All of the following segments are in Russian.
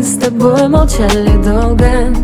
Мы с тобой молчали долго.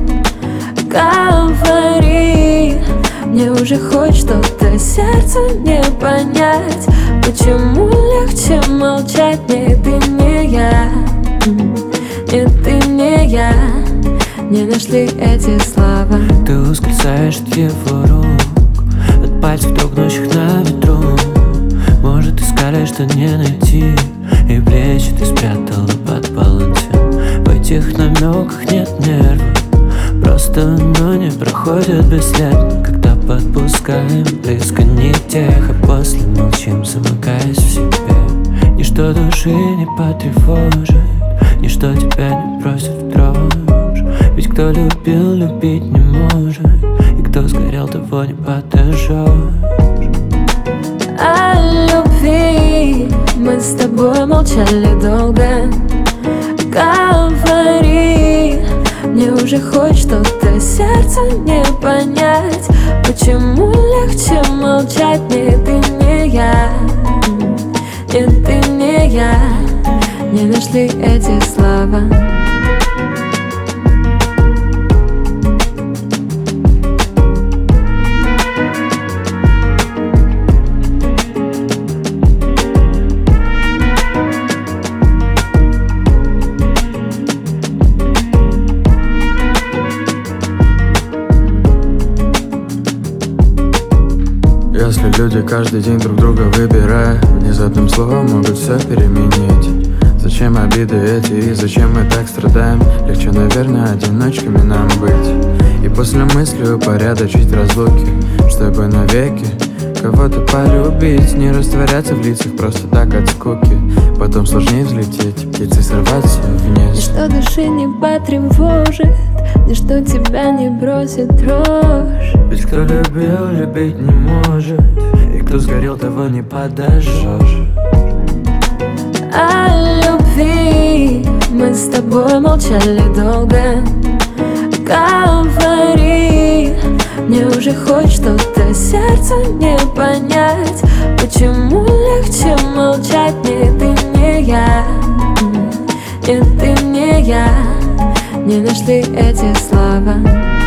Говори, мне уже хоть что-то сердцу не понять. Почему легче молчать? Нет, ты не я. Нет, ты не я. Не нашли эти слова. Ты ускользаешь от его рук, от пальцев, дрогнущих на ветру. Может, искали, что не найти, и плечи ты спрятала под полотенцем. В этих намеках нет нервов, просто оно не проходит бесследно. Когда подпускаем близко не тех, а после молчим, замыкаясь в себе. Ничто души не потревожит, ничто тебя не бросит в дрожь. Ведь кто любил, любить не может, и кто сгорел, того не подожжешь. О любви мы с тобой молчали долго. Говори, мне уже хоть что-то сердцу не понять. Почему легче молчать? Нет, ты не я. Нет, ты не я. Не нашли эти слова. Если люди каждый день друг друга выбирая, внезапным словом могут все переменить. Зачем обиды эти и зачем мы так страдаем? Легче, наверное, одиночками нам быть. И после мысли упорядочить разлуки, чтобы навеки кого-то полюбить. Не растворяться в лицах просто так от скуки. Потом сложнее взлететь, птицей сорваться вниз. Ничто души не потревожит, ничто тебя не бросит дрожь. Ведь кто любил, любить не может, и кто сгорел, того не подожжешь. О любви мы с тобой молчали долго. Говори, мне уже хоть что-то сердцу не понять. Почему легче молчать? Нет, ты не я. Нет, ты не я. Не нашли эти слова.